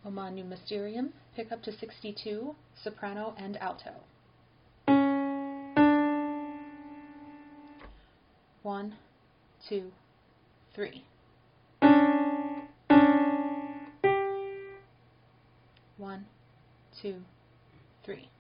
O Manu Mysterium, pick up to 62, soprano and alto. 1, 2, 3. 1, 2, 3.